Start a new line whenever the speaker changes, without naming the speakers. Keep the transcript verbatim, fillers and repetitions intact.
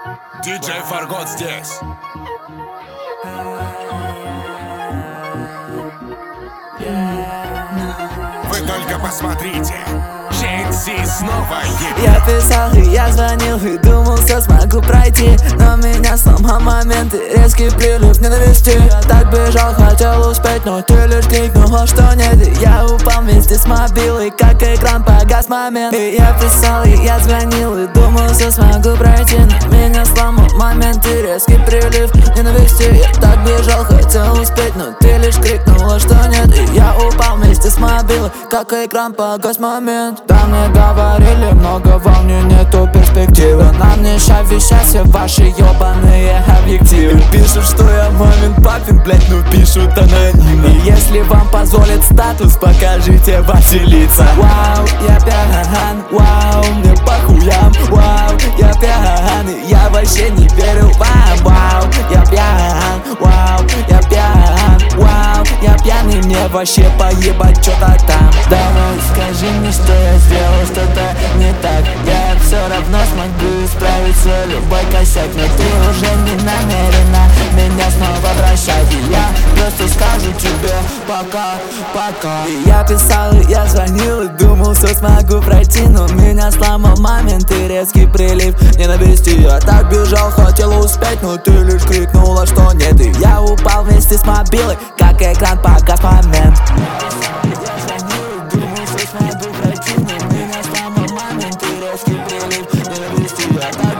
Диджей Фаргот здесь. Вы только посмотрите, Джейси снова едет.
Я писал и я звонил и думал, все смогу пройти, но меня сломал момент и резкий прилив ненависти. Я так бежал, хотел успеть, но ты лишь крикнула, что нет, и я упал вместе с мобилой, как экран погас момент. И я писал и я звонил и думал, все смогу пройти, но меня сломал момент и резкий прилив ненависти. Я так бежал, хотел успеть, но ты лишь крикнула, что нет, и я упал вместе с мобилой, как экран погас момент. Да, мне говорили много волнений, нету перспективы. Нам не шави счастья ваши ебаные объективы. Пишут, что я мамин папин, блять, ну пишут анонимно. И если вам позволит статус, покажите ваши лица. Вау, я пьян, вау, мне по хуям. Вау, я пьян, и я вообще не верю вам. Вау, я пьян, вау, я пьян, вау, я пьяный, мне вообще поебать что-то там. Давай скажи мне, что я сделал что-то не так. Я все равно смогу исправить свой любой косяк, но ты уже не намерена меня снова прощать. И я просто скажу тебе пока, пока. И я писал, и я звонил, и думал, все смогу пройти, но меня сломал момент и резкий прилив ненависти. Я так бежал, хотел успеть, но ты лишь крикнула, что нет, и я упал вместе с мобилой, как экран погас момент. Смогу пройти, но меня сломал момент и резкий прилив ненависти. Я так